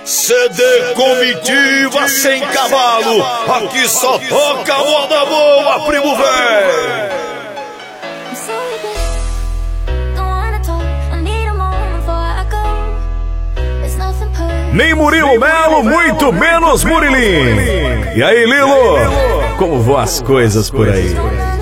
CD Comitiva Sem Cavalo, aqui só toca moda boa, primo velho. Nem Murilo Melo, muito menos Murilinho. E aí, Lilo? Como vão as coisas por aí?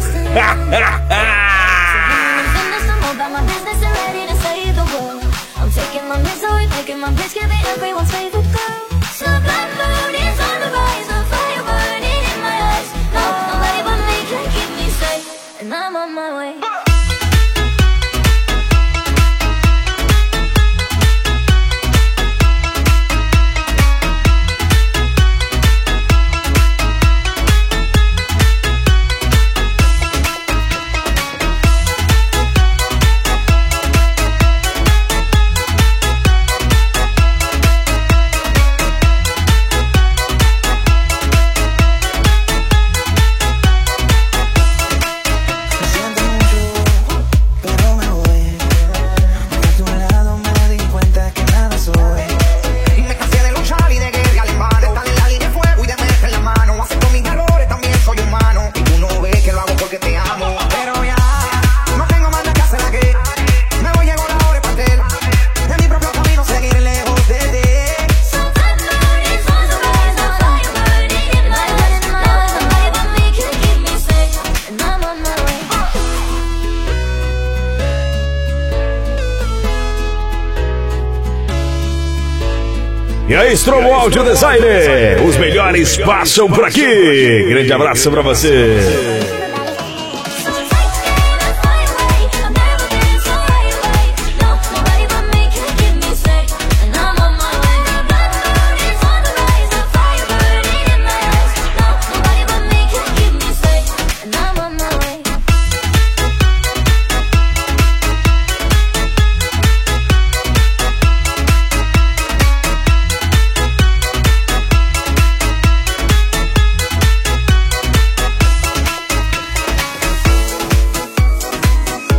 E aí, Strobo Audio Designer, os melhores passam por aqui. Grande abraço pra você.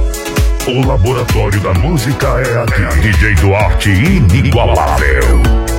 O laboratório da música é aqui. DJ Duarte inigualável.